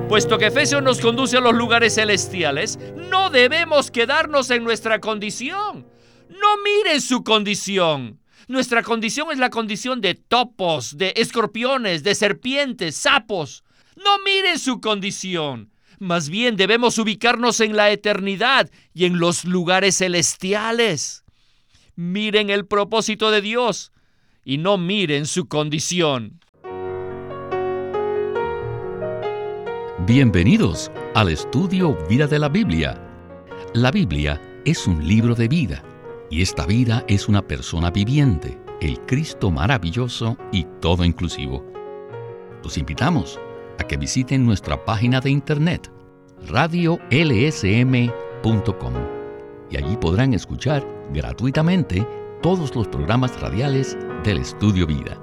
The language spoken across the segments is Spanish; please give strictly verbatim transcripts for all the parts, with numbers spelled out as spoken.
Puesto que Efesios nos conduce a los lugares celestiales, no debemos quedarnos en nuestra condición. No miren su condición. Nuestra condición es la condición de topos, de escorpiones, de serpientes, sapos. No miren su condición. Más bien debemos ubicarnos en la eternidad y en los lugares celestiales. Miren el propósito de Dios y no miren su condición. Bienvenidos al estudio Vida de la Biblia. La Biblia es un libro de vida, y esta vida es una persona viviente, el Cristo maravilloso y todo inclusivo. Los invitamos a que visiten nuestra página de internet, radio l s m punto com, y allí podrán escuchar gratuitamente todos los programas radiales del Estudio Vida.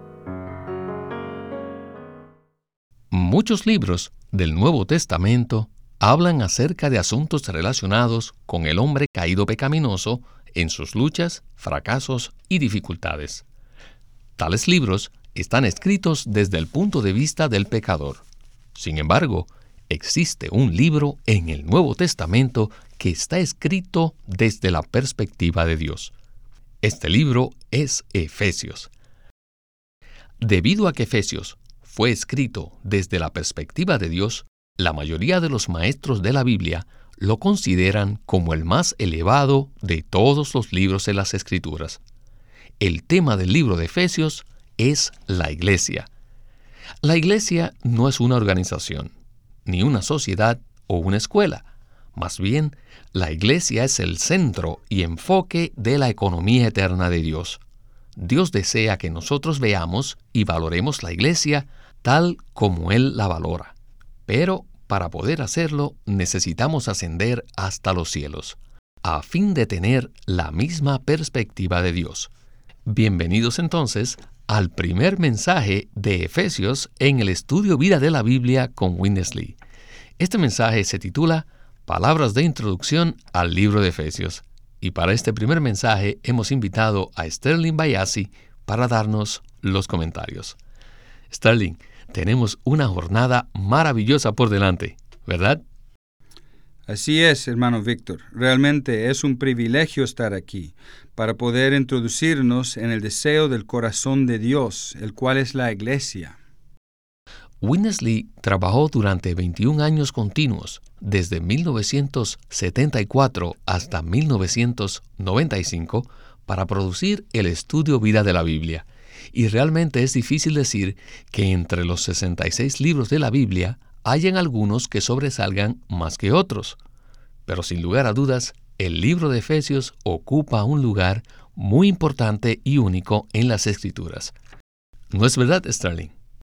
Muchos libros del Nuevo Testamento hablan acerca de asuntos relacionados con el hombre caído pecaminoso en sus luchas, fracasos y dificultades. Tales libros están escritos desde el punto de vista del pecador. Sin embargo, existe un libro en el Nuevo Testamento que está escrito desde la perspectiva de Dios. Este libro es Efesios. Debido a que Efesios fue escrito desde la perspectiva de Dios, la mayoría de los maestros de la Biblia lo consideran como el más elevado de todos los libros de las Escrituras. El tema del libro de Efesios es la Iglesia. La Iglesia no es una organización, ni una sociedad o una escuela. Más bien, la Iglesia es el centro y enfoque de la economía eterna de Dios. Dios desea que nosotros veamos y valoremos la Iglesia tal como Él la valora. Pero para poder hacerlo, necesitamos ascender hasta los cielos, a fin de tener la misma perspectiva de Dios. Bienvenidos entonces al primer mensaje de Efesios en el estudio Vida de la Biblia con Witness Lee. Este mensaje se titula Palabras de Introducción al Libro de Efesios. Y para este primer mensaje hemos invitado a Sterling Bayasi para darnos los comentarios. Sterling, tenemos una jornada maravillosa por delante, ¿verdad? Así es, hermano Víctor. Realmente es un privilegio estar aquí para poder introducirnos en el deseo del corazón de Dios, el cual es la Iglesia. Witness Lee trabajó durante veintiún años continuos, desde mil novecientos setenta y cuatro hasta mil novecientos noventa y cinco, para producir el estudio Vida de la Biblia. Y realmente es difícil decir que entre los sesenta y seis libros de la Biblia hayan algunos que sobresalgan más que otros. Pero sin lugar a dudas, el libro de Efesios ocupa un lugar muy importante y único en las Escrituras. ¿No es verdad, Sterling?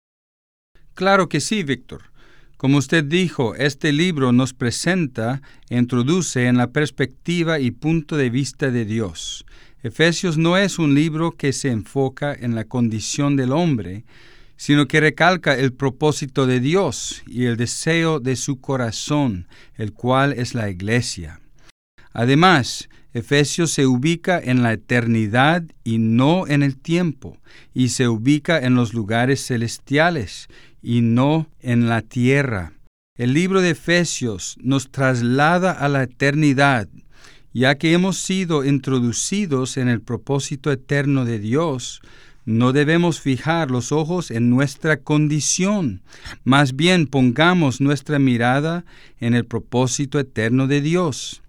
Claro que sí, Víctor. Como usted dijo, este libro nos presenta e introduce en la perspectiva y punto de vista de Dios. Efesios no es un libro que se enfoca en la condición del hombre, sino que recalca el propósito de Dios y el deseo de su corazón, el cual es la Iglesia. Además, Efesios se ubica en la eternidad y no en el tiempo, y se ubica en los lugares celestiales y no en la tierra. El libro de Efesios nos traslada a la eternidad, ya que hemos sido introducidos en el propósito eterno de Dios. No debemos fijar los ojos en nuestra condición, más bien pongamos nuestra mirada en el propósito eterno de Dios.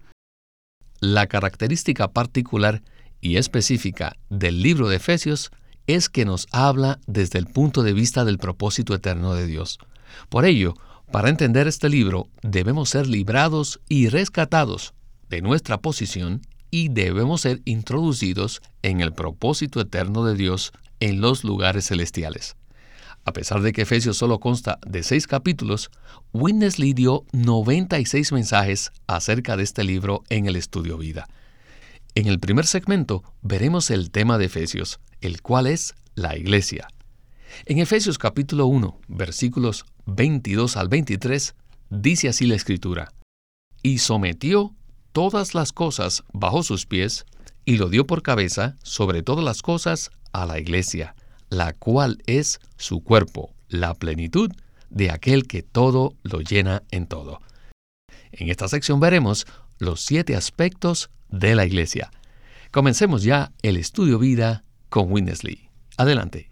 La característica particular y específica del libro de Efesios es que nos habla desde el punto de vista del propósito eterno de Dios. Por ello, para entender este libro, debemos ser librados y rescatados de nuestra posición y debemos ser introducidos en el propósito eterno de Dios en los lugares celestiales. A pesar de que Efesios solo consta de seis capítulos, Witness Lee dio noventa y seis mensajes acerca de este libro en el Estudio Vida. En el primer segmento veremos el tema de Efesios, el cual es la Iglesia. En Efesios capítulo uno, versículos veintidós al veintitrés, dice así la Escritura: «Y sometió todas las cosas bajo sus pies, y lo dio por cabeza sobre todas las cosas a la Iglesia, la cual es su cuerpo, la plenitud de aquel que todo lo llena en todo. En esta sección veremos los siete aspectos de la iglesia. Comencemos ya el estudio vida con Winnesley. Adelante.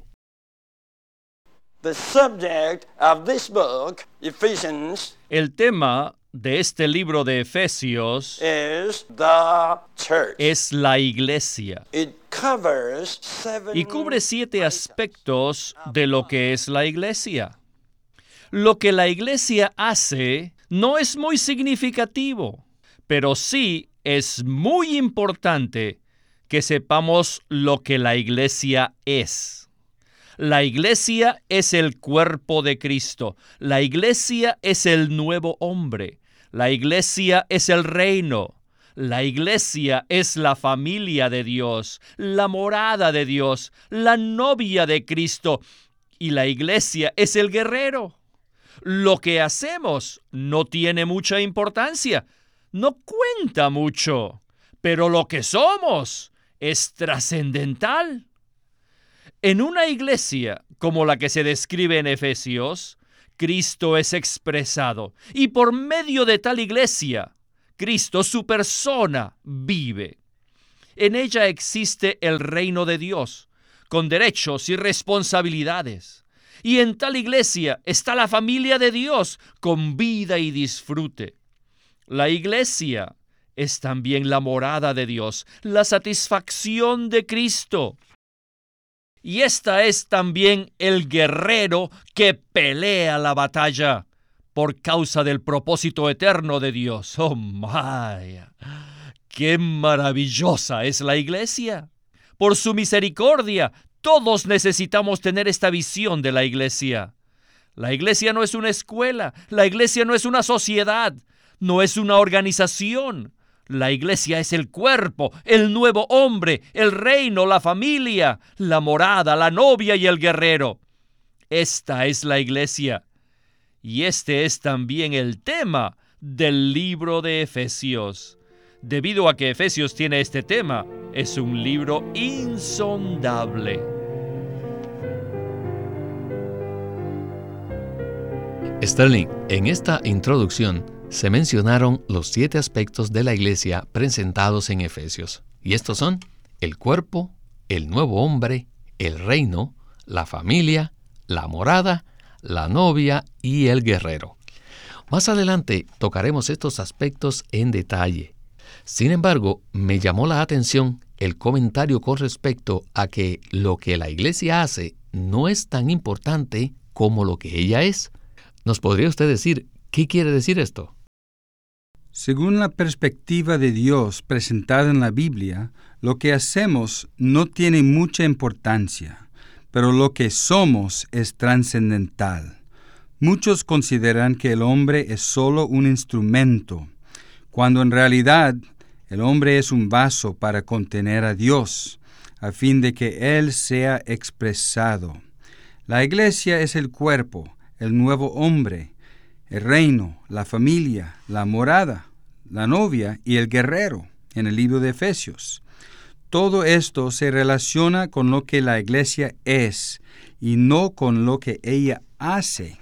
The subject of this book, Ephesians, El tema de este libro de Efesios is the church. es la iglesia It covers seven y cubre siete aspectos de lo que es la iglesia. Lo que la iglesia hace no es muy significativo, pero sí es muy importante que sepamos lo que la iglesia es. La iglesia es el cuerpo de Cristo. La iglesia es el nuevo hombre. La iglesia es el reino. La iglesia es la familia de Dios, la morada de Dios, la novia de Cristo. Y la iglesia es el guerrero. Lo que hacemos no tiene mucha importancia, no cuenta mucho, pero lo que somos es trascendental. En una iglesia como la que se describe en Efesios, Cristo es expresado y por medio de tal iglesia, Cristo, su persona, vive. En ella existe el reino de Dios, con derechos y responsabilidades. Y en tal iglesia está la familia de Dios, con vida y disfrute. La iglesia es también la morada de Dios, la satisfacción de Cristo. Y esta es también el guerrero que pelea la batalla por causa del propósito eterno de Dios. ¡Oh, my! ¡Qué maravillosa es la iglesia! Por su misericordia, todos necesitamos tener esta visión de la iglesia. La iglesia no es una escuela, la iglesia no es una sociedad, no es una organización. La iglesia es el cuerpo, el nuevo hombre, el reino, la familia, la morada, la novia y el guerrero. Esta es la iglesia. Y este es también el tema del libro de Efesios. Debido a que Efesios tiene este tema, es un libro insondable. Sterling, en esta introducción se mencionaron los siete aspectos de la iglesia presentados en Efesios. Y estos son el cuerpo, el nuevo hombre, el reino, la familia, la morada, la novia y el guerrero. Más adelante tocaremos estos aspectos en detalle. Sin embargo, me llamó la atención el comentario con respecto a que lo que la iglesia hace no es tan importante como lo que ella es. ¿Nos podría usted decir qué quiere decir esto? Según la perspectiva de Dios presentada en la Biblia, lo que hacemos no tiene mucha importancia, pero lo que somos es trascendental. Muchos consideran que el hombre es solo un instrumento, cuando en realidad el hombre es un vaso para contener a Dios, a fin de que Él sea expresado. La iglesia es el cuerpo, el nuevo hombre, el reino, la familia, la morada, la novia y el guerrero, en el libro de Efesios. Todo esto se relaciona con lo que la iglesia es y no con lo que ella hace.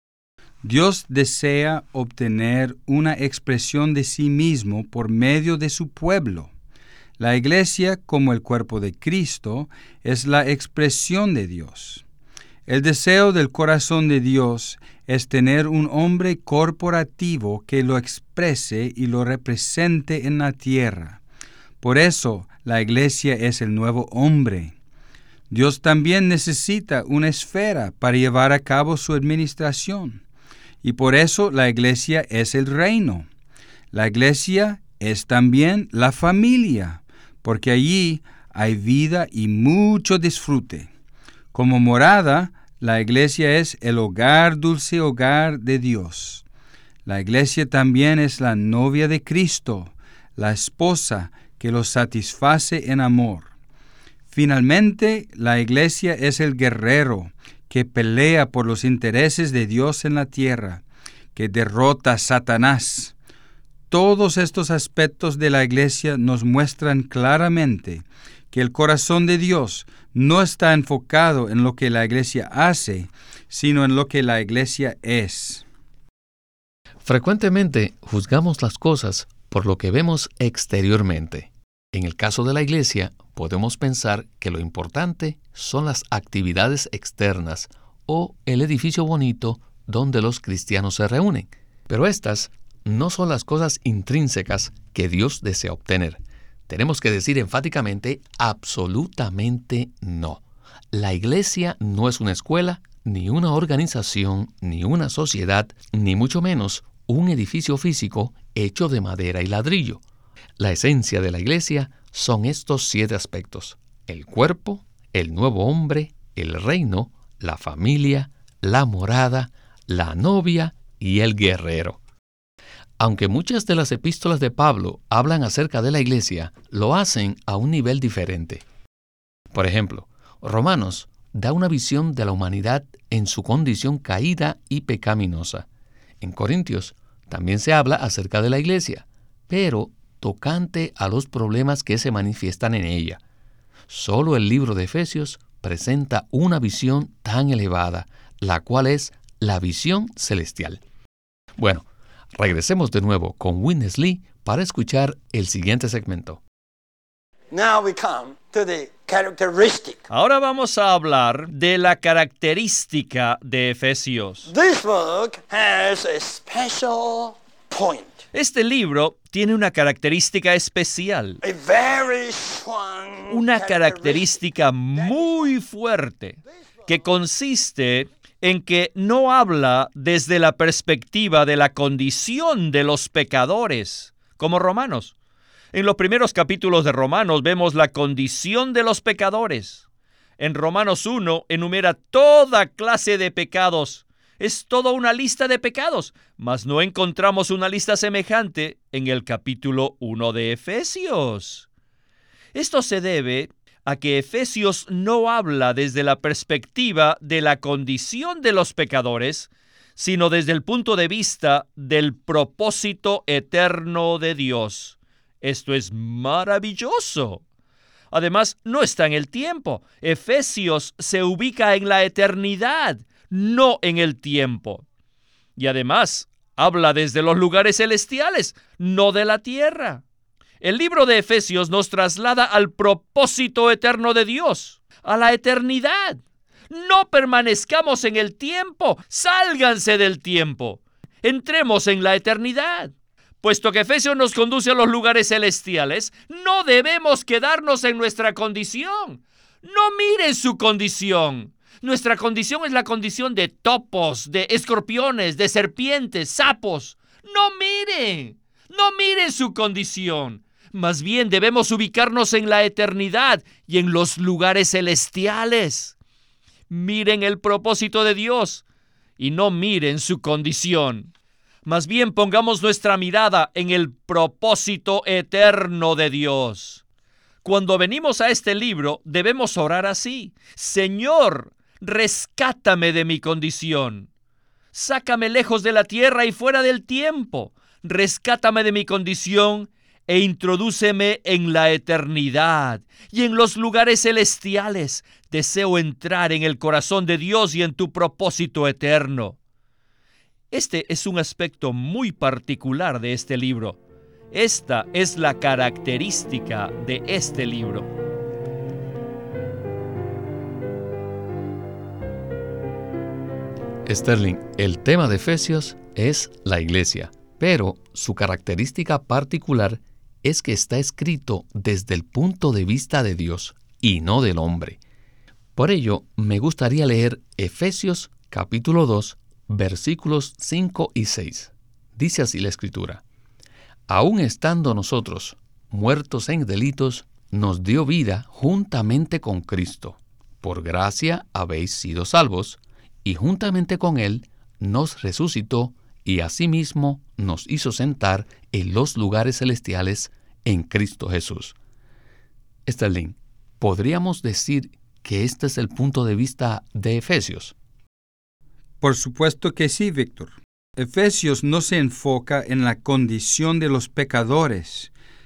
Dios desea obtener una expresión de sí mismo por medio de su pueblo. La iglesia, como el cuerpo de Cristo, es la expresión de Dios. El deseo del corazón de Dios es tener un hombre corporativo que lo exprese y lo represente en la tierra. Por eso, la iglesia es el nuevo hombre. Dios también necesita una esfera para llevar a cabo su administración. Y por eso la iglesia es el reino. La iglesia es también la familia, porque allí hay vida y mucho disfrute. Como morada, la iglesia es el hogar, dulce hogar de Dios. La iglesia también es la novia de Cristo, la esposa que lo satisface en amor. Finalmente, la iglesia es el guerrero que pelea por los intereses de Dios en la tierra, que derrota a Satanás. Todos estos aspectos de la iglesia nos muestran claramente que el corazón de Dios no está enfocado en lo que la iglesia hace, sino en lo que la iglesia es. Frecuentemente juzgamos las cosas por lo que vemos exteriormente. En el caso de la iglesia, podemos pensar que lo importante son las actividades externas o el edificio bonito donde los cristianos se reúnen. Pero estas no son las cosas intrínsecas que Dios desea obtener. Tenemos que decir enfáticamente, absolutamente no. La iglesia no es una escuela, ni una organización, ni una sociedad, ni mucho menos un edificio físico hecho de madera y ladrillo. La esencia de la iglesia son estos siete aspectos: el cuerpo, el nuevo hombre, el reino, la familia, la morada, la novia y el guerrero. Aunque muchas de las epístolas de Pablo hablan acerca de la iglesia, lo hacen a un nivel diferente. Por ejemplo, Romanos da una visión de la humanidad en su condición caída y pecaminosa. En Corintios también se habla acerca de la iglesia, pero tocante a los problemas que se manifiestan en ella. Solo el libro de Efesios presenta una visión tan elevada, la cual es la visión celestial. Bueno, regresemos de nuevo con Witness Lee para escuchar el siguiente segmento. Now we come to the characteristic. Ahora vamos a hablar de la característica de Efesios. This book has a special point. Este libro tiene una característica especial, A very strong una characteristic. característica muy fuerte, que consiste en que no habla desde la perspectiva de la condición de los pecadores, como Romanos. En los primeros capítulos de Romanos vemos la condición de los pecadores. En Romanos uno enumera toda clase de pecados. Es toda una lista de pecados, mas no encontramos una lista semejante en el capítulo uno de Efesios. Esto se debe a que Efesios no habla desde la perspectiva de la condición de los pecadores, sino desde el punto de vista del propósito eterno de Dios. Esto es maravilloso. Además, no está en el tiempo. Efesios se ubica en la eternidad, no en el tiempo. Y además, habla desde los lugares celestiales, no de la tierra. El libro de Efesios nos traslada al propósito eterno de Dios, a la eternidad. No permanezcamos en el tiempo, sálganse del tiempo. Entremos en la eternidad. Puesto que Efesios nos conduce a los lugares celestiales, no debemos quedarnos en nuestra condición. No miren su condición. Nuestra condición es la condición de topos, de escorpiones, de serpientes, sapos. No miren, no miren su condición. Más bien debemos ubicarnos en la eternidad y en los lugares celestiales. Miren el propósito de Dios y no miren su condición. Más bien pongamos nuestra mirada en el propósito eterno de Dios. Cuando venimos a este libro, debemos orar así: Señor, rescátame de mi condición. Sácame lejos de la tierra y fuera del tiempo. Rescátame de mi condición e introdúceme en la eternidad y en los lugares celestiales. Deseo entrar en el corazón de Dios y en tu propósito eterno. Este es un aspecto muy particular de este libro. Esta es la característica de este libro. Sterling, el tema de Efesios es la iglesia, pero su característica particular es que está escrito desde el punto de vista de Dios y no del hombre. Por ello, me gustaría leer Efesios capítulo dos, versículos cinco y seis. Dice así la Escritura: Aun estando nosotros muertos en delitos, nos dio vida juntamente con Cristo. Por gracia habéis sido salvos, y juntamente con Él nos resucitó, y asimismo nos hizo sentar en los lugares celestiales en Cristo Jesús. Sterling, ¿podríamos decir que este es el punto de vista de Efesios? Por supuesto que sí, Víctor. Efesios no se enfoca en la condición de los pecadores,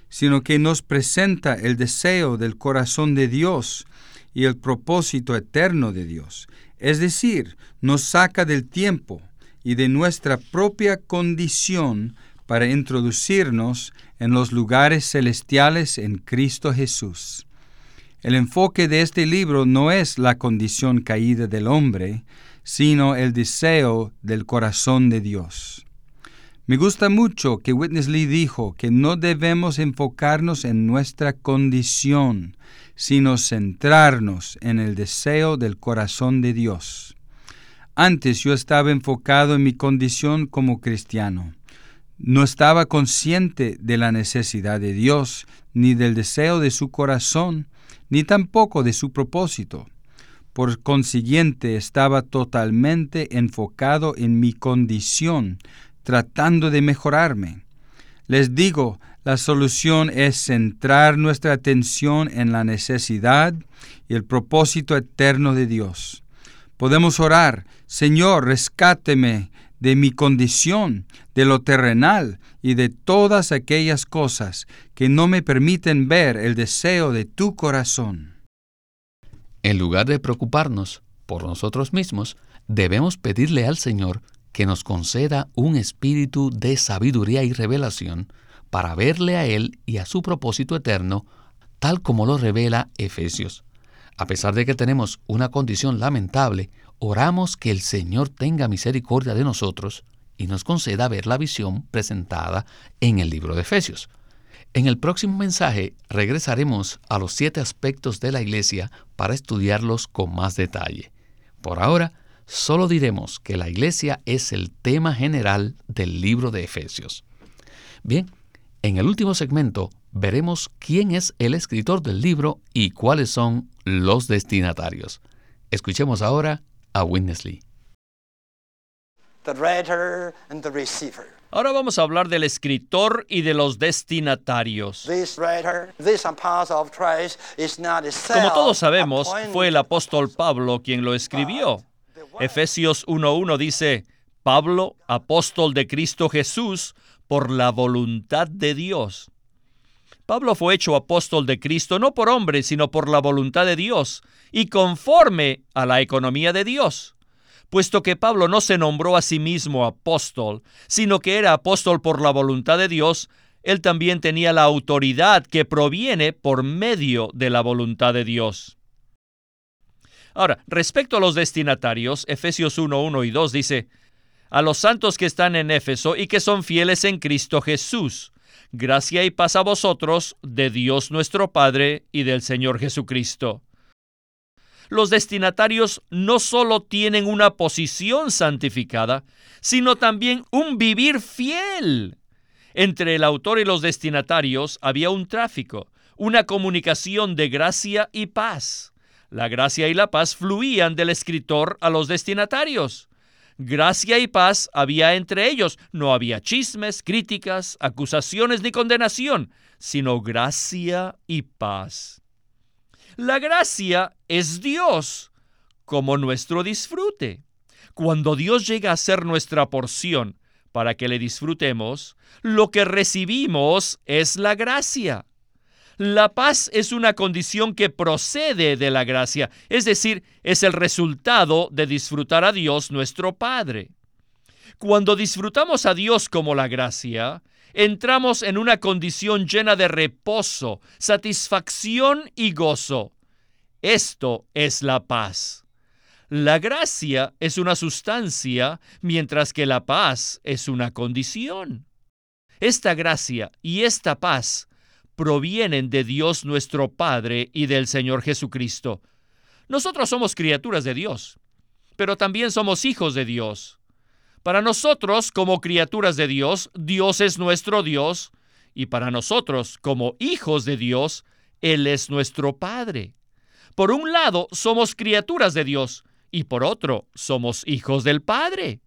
sino que nos presenta el deseo del corazón de Dios y el propósito eterno de Dios. Es decir, nos saca del tiempo y de nuestra propia condición para introducirnos en los lugares celestiales en Cristo Jesús. El enfoque de este libro no es la condición caída del hombre, sino el deseo del corazón de Dios. Me gusta mucho que Witness Lee dijo que no debemos enfocarnos en nuestra condición, sino centrarnos en el deseo del corazón de Dios. Antes yo estaba enfocado en mi condición como cristiano. No estaba consciente de la necesidad de Dios, ni del deseo de su corazón, ni tampoco de su propósito. Por consiguiente, estaba totalmente enfocado en mi condición, tratando de mejorarme. Les digo, la solución es centrar nuestra atención en la necesidad y el propósito eterno de Dios. Podemos orar, Señor, rescáteme de mi condición, de lo terrenal y de todas aquellas cosas que no me permiten ver el deseo de tu corazón. En lugar de preocuparnos por nosotros mismos, debemos pedirle al Señor que nos conceda un espíritu de sabiduría y revelación para verle a Él y a su propósito eterno, tal como lo revela Efesios. A pesar de que tenemos una condición lamentable, oramos que el Señor tenga misericordia de nosotros y nos conceda ver la visión presentada en el libro de Efesios. En el próximo mensaje regresaremos a los siete aspectos de la Iglesia para estudiarlos con más detalle. Por ahora, solo diremos que la Iglesia es el tema general del libro de Efesios. Bien, en el último segmento veremos quién es el escritor del libro y cuáles son los destinatarios. Escuchemos ahora a Witness Lee. The writer and the receiver. Ahora vamos a hablar del escritor y de los destinatarios. This writer, this apostle of Christ is not a Como todos sabemos, self-appointed fue el apóstol Pablo quien lo escribió. Efesios uno uno dice, Pablo, apóstol de Cristo Jesús, por la voluntad de Dios. Pablo fue hecho apóstol de Cristo no por hombre, sino por la voluntad de Dios y conforme a la economía de Dios. Puesto que Pablo no se nombró a sí mismo apóstol, sino que era apóstol por la voluntad de Dios, él también tenía la autoridad que proviene por medio de la voluntad de Dios. Ahora, respecto a los destinatarios, Efesios uno uno y dos dice, a los santos que están en Éfeso y que son fieles en Cristo Jesús, gracia y paz a vosotros de Dios nuestro Padre y del Señor Jesucristo. Los destinatarios no solo tienen una posición santificada, sino también un vivir fiel. Entre el autor y los destinatarios había un tráfico, una comunicación de gracia y paz. La gracia y la paz fluían del escritor a los destinatarios. Gracia y paz había entre ellos. No había chismes, críticas, acusaciones ni condenación, sino gracia y paz. La gracia es Dios como nuestro disfrute. Cuando Dios llega a ser nuestra porción para que le disfrutemos, lo que recibimos es la gracia. La paz es una condición que procede de la gracia, es decir, es el resultado de disfrutar a Dios nuestro Padre. Cuando disfrutamos a Dios como la gracia, entramos en una condición llena de reposo, satisfacción y gozo. Esto es la paz. La gracia es una sustancia, mientras que la paz es una condición. Esta gracia y esta paz provienen de Dios nuestro Padre y del Señor Jesucristo. Nosotros somos criaturas de Dios, pero también somos hijos de Dios. Para nosotros, como criaturas de Dios, Dios es nuestro Dios, y para nosotros, como hijos de Dios, Él es nuestro Padre. Por un lado, somos criaturas de Dios, y por otro, somos hijos del Padre.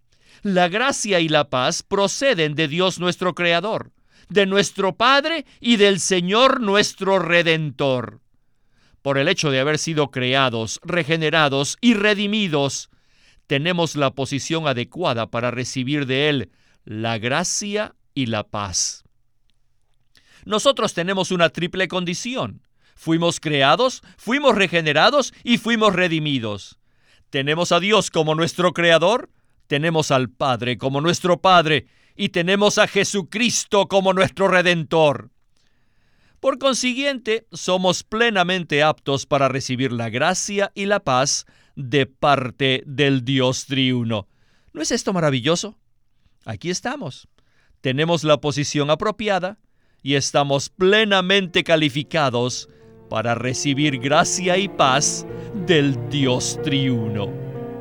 La gracia y la paz proceden de Dios nuestro Creador, de nuestro Padre y del Señor nuestro Redentor. Por el hecho de haber sido creados, regenerados y redimidos, tenemos la posición adecuada para recibir de Él la gracia y la paz. Nosotros tenemos una triple condición. Fuimos creados, fuimos regenerados y fuimos redimidos. Tenemos a Dios como nuestro Creador, tenemos al Padre como nuestro Padre y tenemos a Jesucristo como nuestro Redentor. Por consiguiente, somos plenamente aptos para recibir la gracia y la paz de parte del Dios triuno. ¿No es esto maravilloso? Aquí estamos. Tenemos la posición apropiada y estamos plenamente calificados para recibir gracia y paz del Dios triuno.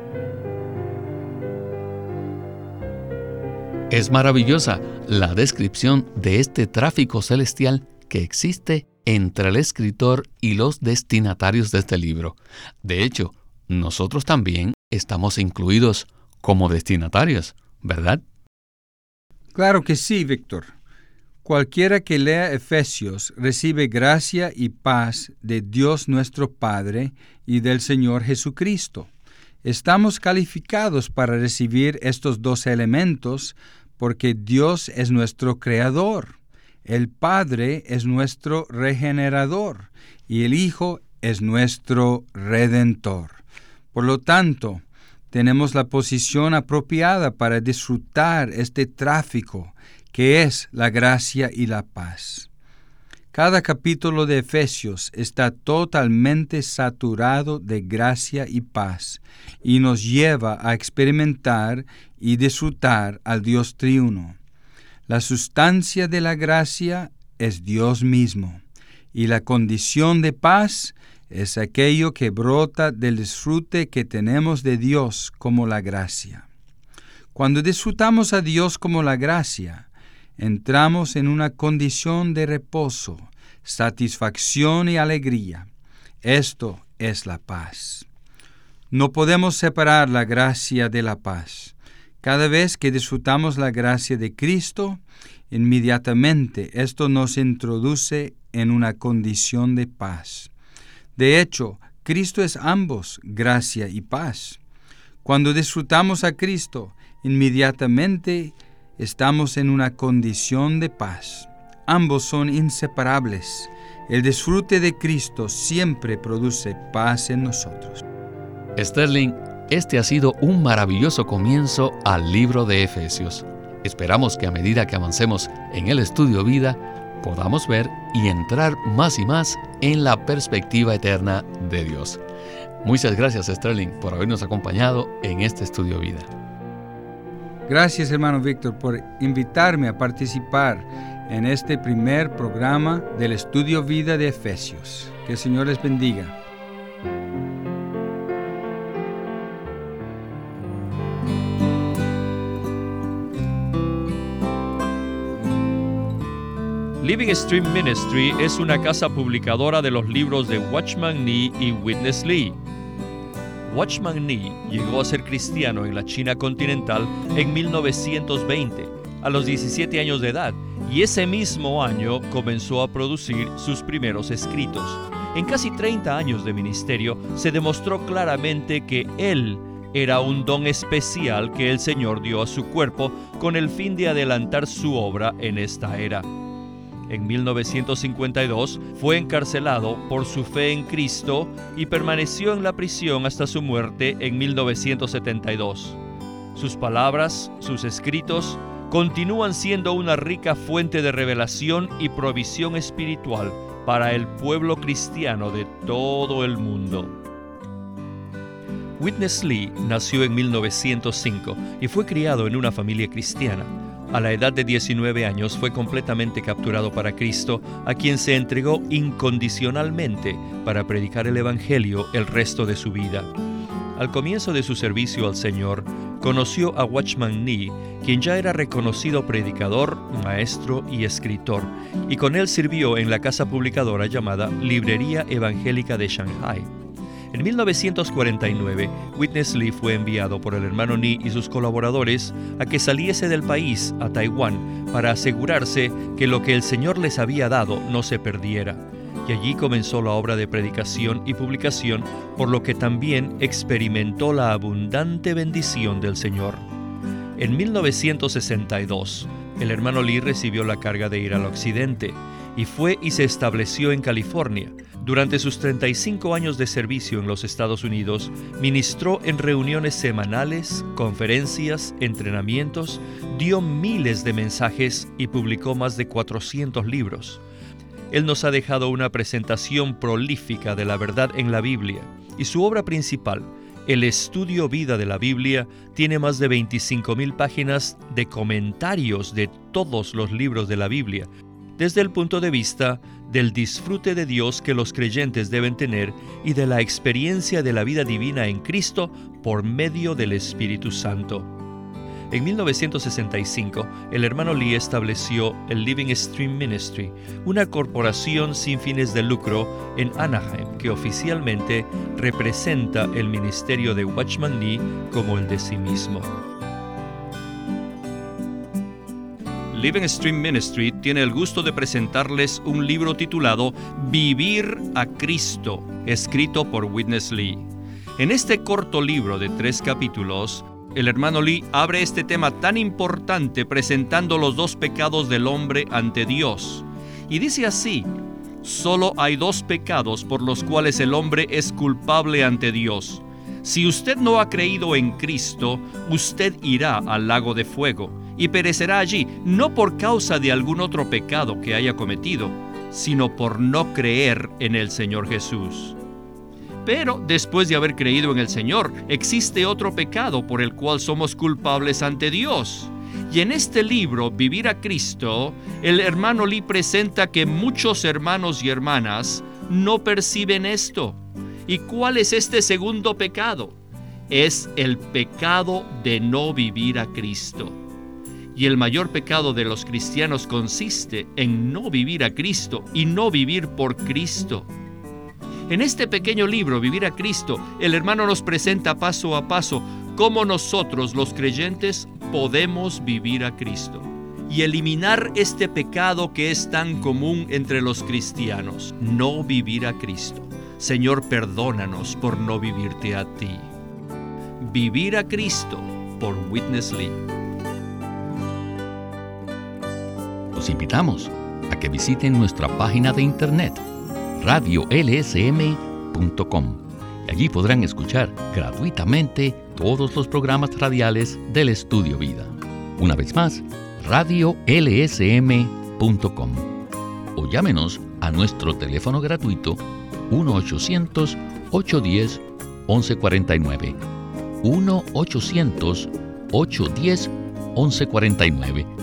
Es maravillosa la descripción de este tráfico celestial que existe entre el escritor y los destinatarios de este libro. De hecho, nosotros también estamos incluidos como destinatarios, ¿verdad? Claro que sí, Víctor. Cualquiera que lea Efesios recibe gracia y paz de Dios nuestro Padre y del Señor Jesucristo. Estamos calificados para recibir estos dos elementos porque Dios es nuestro Creador, el Padre es nuestro regenerador y el Hijo es nuestro Redentor. Por lo tanto, tenemos la posición apropiada para disfrutar este tráfico que es la gracia y la paz. Cada capítulo de Efesios está totalmente saturado de gracia y paz y nos lleva a experimentar y disfrutar al Dios triuno. La sustancia de la gracia es Dios mismo y la condición de paz es aquello que brota del disfrute que tenemos de Dios como la gracia. Cuando disfrutamos a Dios como la gracia, entramos en una condición de reposo, satisfacción y alegría. Esto es la paz. No podemos separar la gracia de la paz. Cada vez que disfrutamos la gracia de Cristo, inmediatamente esto nos introduce en una condición de paz. De hecho, Cristo es ambos, gracia y paz. Cuando disfrutamos a Cristo, inmediatamente estamos en una condición de paz. Ambos son inseparables. El disfrute de Cristo siempre produce paz en nosotros. Sterling, este ha sido un maravilloso comienzo al libro de Efesios. Esperamos que a medida que avancemos en el estudio vida, podamos ver y entrar más y más en la perspectiva eterna de Dios. Muchas gracias, Sterling, por habernos acompañado en este estudio vida. Gracias, hermano Víctor, por invitarme a participar en este primer programa del Estudio Vida de Efesios. Que el Señor les bendiga. Living Stream Ministry es una casa publicadora de los libros de Watchman Nee y Witness Lee. Watchman Nee llegó a ser cristiano en la China continental en mil novecientos veinte, a los diecisiete años de edad, y ese mismo año comenzó a producir sus primeros escritos. En casi treinta años de ministerio se demostró claramente que él era un don especial que el Señor dio a su cuerpo con el fin de adelantar su obra en esta era. En mil novecientos cincuenta y dos fue encarcelado por su fe en Cristo y permaneció en la prisión hasta su muerte en mil novecientos setenta y dos. Sus palabras, sus escritos, continúan siendo una rica fuente de revelación y provisión espiritual para el pueblo cristiano de todo el mundo. Witness Lee nació en mil novecientos cinco y fue criado en una familia cristiana. A la edad de diecinueve años fue completamente capturado para Cristo, a quien se entregó incondicionalmente para predicar el Evangelio el resto de su vida. Al comienzo de su servicio al Señor, conoció a Watchman Nee, quien ya era reconocido predicador, maestro y escritor, y con él sirvió en la casa publicadora llamada Librería Evangélica de Shanghai. En mil novecientos cuarenta y nueve, Witness Lee fue enviado por el hermano Nee y sus colaboradores a que saliese del país a Taiwán para asegurarse que lo que el Señor les había dado no se perdiera. Y allí comenzó la obra de predicación y publicación, por lo que también experimentó la abundante bendición del Señor. En mil novecientos sesenta y dos, el hermano Lee recibió la carga de ir al occidente, y fue y se estableció en California. Durante sus treinta y cinco años de servicio en los Estados Unidos, ministró en reuniones semanales, conferencias, entrenamientos, dio miles de mensajes y publicó más de cuatrocientos libros. Él nos ha dejado una presentación prolífica de la verdad en la Biblia, y su obra principal, El Estudio Vida de la Biblia, tiene más de veinticinco mil páginas de comentarios de todos los libros de la Biblia, desde el punto de vista del disfrute de Dios que los creyentes deben tener y de la experiencia de la vida divina en Cristo por medio del Espíritu Santo. En mil novecientos sesenta y cinco, el hermano Lee estableció el Living Stream Ministry, una corporación sin fines de lucro en Anaheim que oficialmente representa el ministerio de Watchman Nee como el de sí mismo. Living Stream Ministry tiene el gusto de presentarles un libro titulado Vivir a Cristo, escrito por Witness Lee. En este corto libro de tres capítulos, el hermano Lee abre este tema tan importante presentando los dos pecados del hombre ante Dios. Y dice así: solo hay dos pecados por los cuales el hombre es culpable ante Dios. Si usted no ha creído en Cristo, usted irá al lago de fuego y perecerá allí, no por causa de algún otro pecado que haya cometido, sino por no creer en el Señor Jesús. Pero después de haber creído en el Señor, existe otro pecado por el cual somos culpables ante Dios. Y en este libro, Vivir a Cristo, el hermano Lee presenta que muchos hermanos y hermanas no perciben esto. ¿Y cuál es este segundo pecado? Es el pecado de no vivir a Cristo. Y el mayor pecado de los cristianos consiste en no vivir a Cristo y no vivir por Cristo. En este pequeño libro, Vivir a Cristo, el hermano nos presenta paso a paso cómo nosotros, los creyentes, podemos vivir a Cristo y eliminar este pecado que es tan común entre los cristianos, no vivir a Cristo. Señor, perdónanos por no vivirte a ti. Vivir a Cristo, por Witness Lee. Los invitamos a que visiten nuestra página de internet radio l s m punto com y allí podrán escuchar gratuitamente todos los programas radiales del Estudio Vida. Una vez más, radio l s m punto com o llámenos a nuestro teléfono gratuito uno ochocientos, ochocientos diez, once cuarenta y nueve uno ochocientos, ochocientos diez, once cuarenta y nueve